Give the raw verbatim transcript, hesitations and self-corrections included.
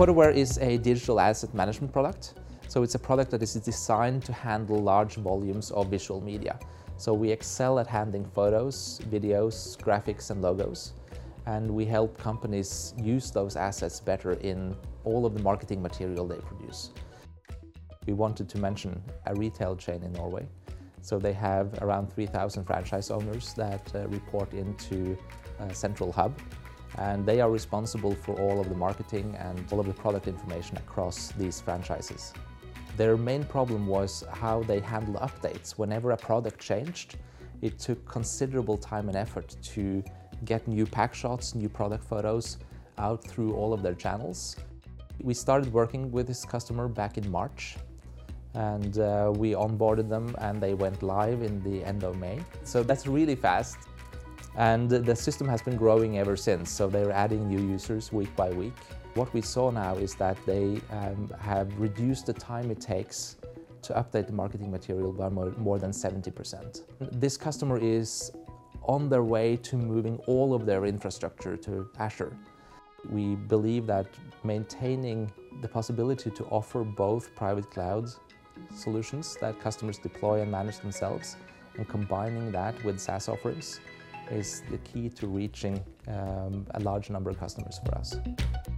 Photoware is a digital asset management product. So it's a product that is designed to handle large volumes of visual media. So we excel at handling photos, videos, graphics, and logos. And we help companies use those assets better in all of the marketing material they produce. We wanted to mention a retail chain in Norway. So they have around three thousand franchise owners that uh, report into a central hub. And they are responsible for all of the marketing and all of the product information across these franchises. Their main problem was how they handle updates. Whenever a product changed, it took considerable time and effort to get new pack shots, new product photos out through all of their channels. We started working with this customer back in March, and uh, we onboarded them and they went live in the end of May. So that's really fast. And the system has been growing ever since, so they're adding new users week by week. What we saw now is that they um, have reduced the time it takes to update the marketing material by more, more than seventy percent. This customer is on their way to moving all of their infrastructure to Azure. We believe that maintaining the possibility to offer both private cloud solutions that customers deploy and manage themselves, and combining that with SaaS offerings is the key to reaching um, a large number of customers for us.